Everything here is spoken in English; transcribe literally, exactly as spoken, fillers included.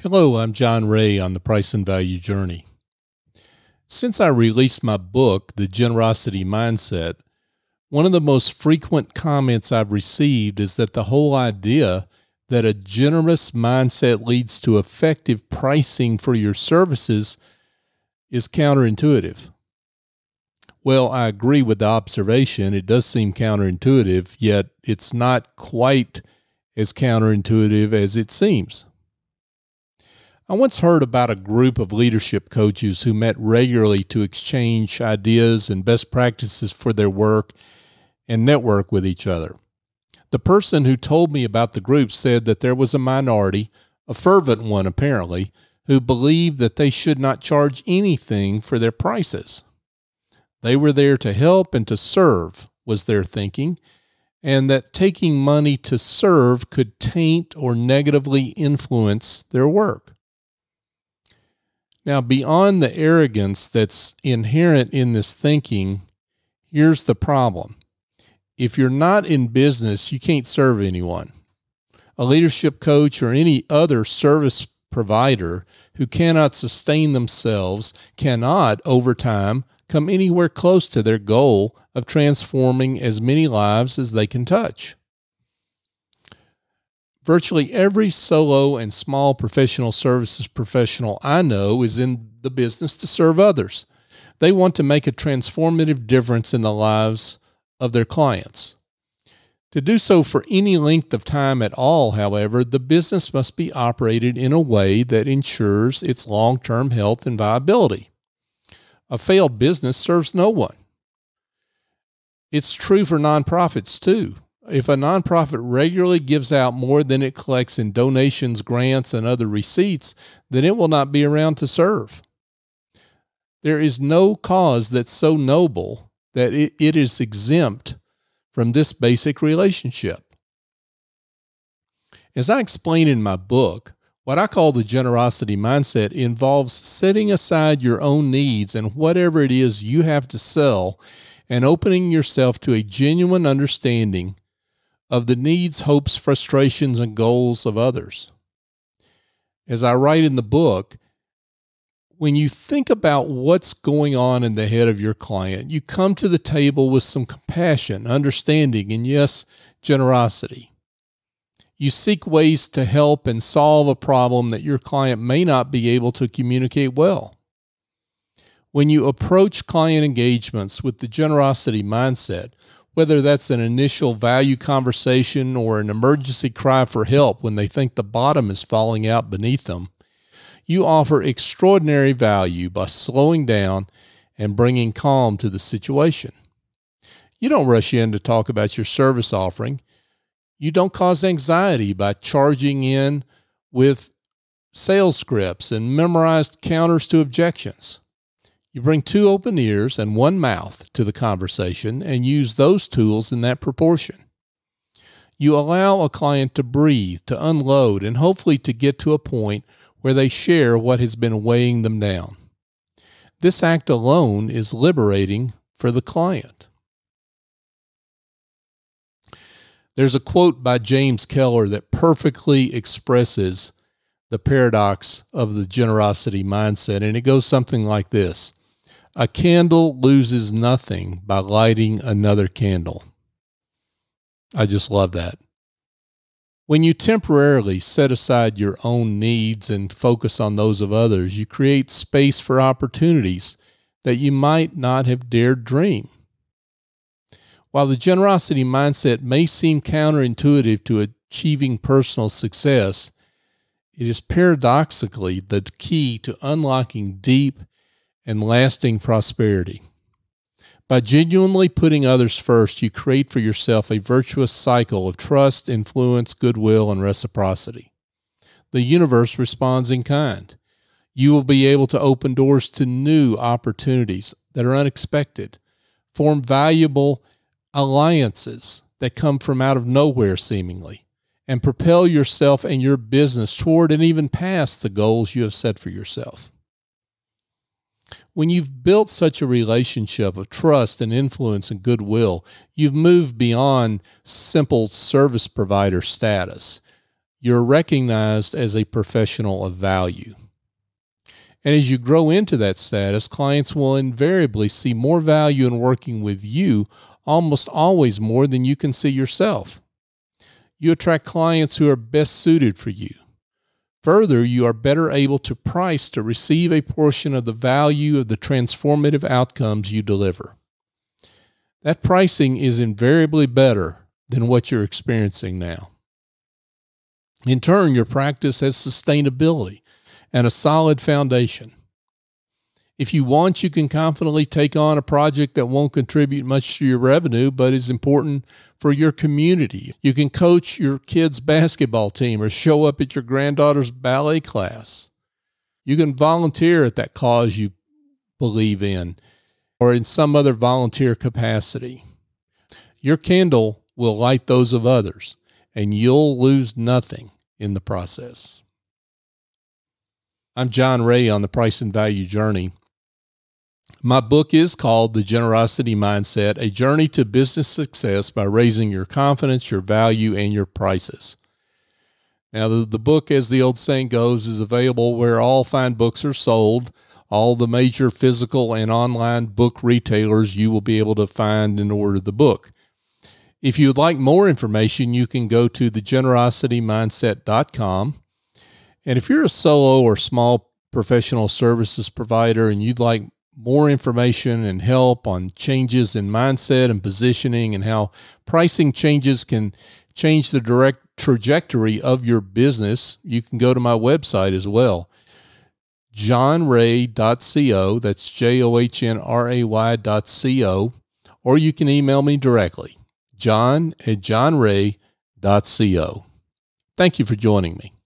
Hello, I'm John Ray on the Price and Value Journey. Since I released my book, The Generosity Mindset, one of the most frequent comments I've received is that the whole idea that a generous mindset leads to effective pricing for your services is counterintuitive. Well, I agree with the observation. It does seem counterintuitive, yet it's not quite as counterintuitive as it seems. I once heard about a group of leadership coaches who met regularly to exchange ideas and best practices for their work and network with each other. The person who told me about the group said that there was a minority, a fervent one apparently, who believed that they should not charge anything for their prices. They were there to help and to serve, was their thinking, and that taking money to serve could taint or negatively influence their work. Now, beyond the arrogance that's inherent in this thinking, here's the problem. If you're not in business, you can't serve anyone. A leadership coach or any other service provider who cannot sustain themselves cannot, over time, come anywhere close to their goal of transforming as many lives as they can touch. Virtually every solo and small professional services professional I know is in the business to serve others. They want to make a transformative difference in the lives of their clients. To do so for any length of time at all, however, the business must be operated in a way that ensures its long-term health and viability. A failed business serves no one. It's true for nonprofits too. If a nonprofit regularly gives out more than it collects in donations, grants, and other receipts, then it will not be around to serve. There is no cause that's so noble that it, it is exempt from this basic relationship. As I explain in my book, what I call the generosity mindset involves setting aside your own needs and whatever it is you have to sell and opening yourself to a genuine understanding of the needs, hopes, frustrations, and goals of others. As I write in the book, when you think about what's going on in the head of your client, you come to the table with some compassion, understanding, and yes, generosity. You seek ways to help and solve a problem that your client may not be able to communicate well. When you approach client engagements with the generosity mindset, whether that's an initial value conversation or an emergency cry for help when they think the bottom is falling out beneath them, you offer extraordinary value by slowing down and bringing calm to the situation. You don't rush in to talk about your service offering. You don't cause anxiety by charging in with sales scripts and memorized counters to objections. You bring two open ears and one mouth to the conversation and use those tools in that proportion. You allow a client to breathe, to unload, and hopefully to get to a point where they share what has been weighing them down. This act alone is liberating for the client. There's a quote by James Keller that perfectly expresses the paradox of the generosity mindset, and it goes something like this. A candle loses nothing by lighting another candle. I just love that. When you temporarily set aside your own needs and focus on those of others, you create space for opportunities that you might not have dared dream. While the generosity mindset may seem counterintuitive to achieving personal success, it is paradoxically the key to unlocking deep and lasting prosperity. By genuinely putting others first, you create for yourself a virtuous cycle of trust, influence, goodwill, and reciprocity. The universe responds in kind. You will be able to open doors to new opportunities that are unexpected, form valuable alliances that come from out of nowhere seemingly, and propel yourself and your business toward and even past the goals you have set for yourself. When you've built such a relationship of trust and influence and goodwill, you've moved beyond simple service provider status. you're recognized as a professional of value. And as you grow into that status, clients will invariably see more value in working with you, almost always more than you can see yourself. You attract clients who are best suited for you. Further, you are better able to price to receive a portion of the value of the transformative outcomes you deliver. That pricing is invariably better than what you're experiencing now. In turn, your practice has sustainability and a solid foundation. If you want, you can confidently take on a project that won't contribute much to your revenue, but is important for your community. You can coach your kid's basketball team or show up at your granddaughter's ballet class. You can volunteer at that cause you believe in or in some other volunteer capacity. Your candle will light those of others, and you'll lose nothing in the process. I'm John Ray on the Price and Value Journey. My book is called The Generosity Mindset, A Journey to Business Success by Raising Your Confidence, Your Value, and Your Prices. Now, the, the book, as the old saying goes, is available where all fine books are sold. All the major physical and online book retailers you will be able to find and order the book. If you would like more information, you can go to the generosity mindset dot com. And if you're a solo or small professional services provider and you'd like more information and help on changes in mindset and positioning and how pricing changes can change the direct trajectory of your business, you can go to my website as well, john ray dot co. That's J O H N R A Y dot C O. Or you can email me directly, john at john ray dot co. Thank you for joining me.